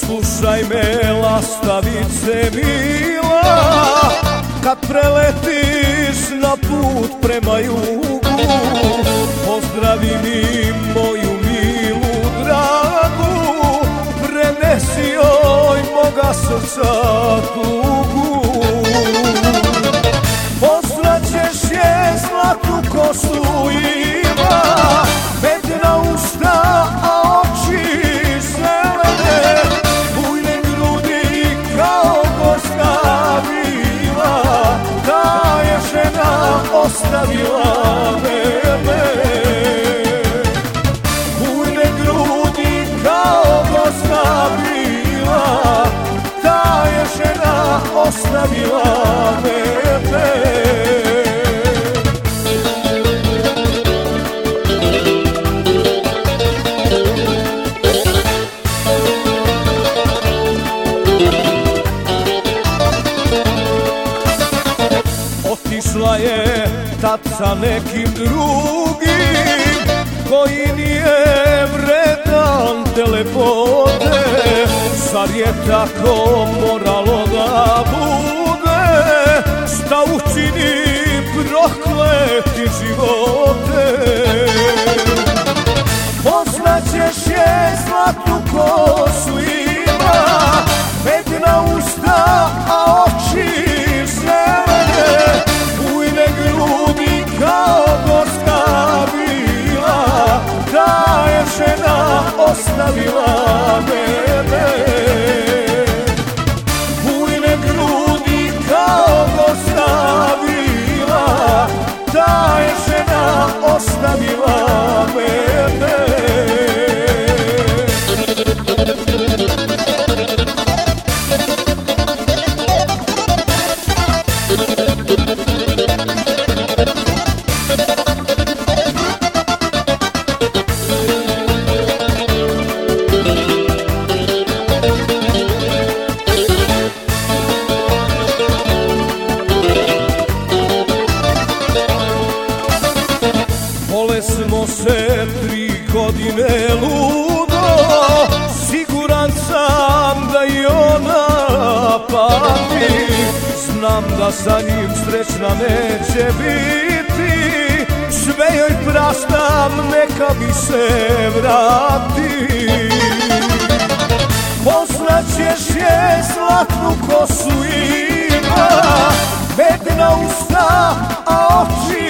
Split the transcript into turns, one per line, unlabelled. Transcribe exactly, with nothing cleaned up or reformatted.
Poslušaj me, lastavice mila, kad preletiš na put prema jugu, pozdravi mi moju milu dragu, prenesi joj moga srca tugu. Poznaćeš je, zlatnu kosu ima, medna usta, a oči zelene, bujne grudi kao gorska vila, ta je žena ostavila mene. Bujne grudi kao gorska vila, ta je žena ostavila mene. Otišla je tad sa nekim drugim, koji nije vredan telefote. Zar je tako moralo da bude, šta učini prokleti živote? Poznaćeš je, zlatnu kosu ima, medna usta, a oči zelene, bujne grudi kao gorska vila, ta je žena ostavila mene. Bujne grudi kao gorska vila, ta je žena ostavila mene. Vole smo se tri godine ludo, siguran sam da i ona pati. Znam da sa njim srećna neće biti, sve joj praštam, neka mi se vrati. Poznaćeš je, zlatnu kosu ima, medna usta, a oči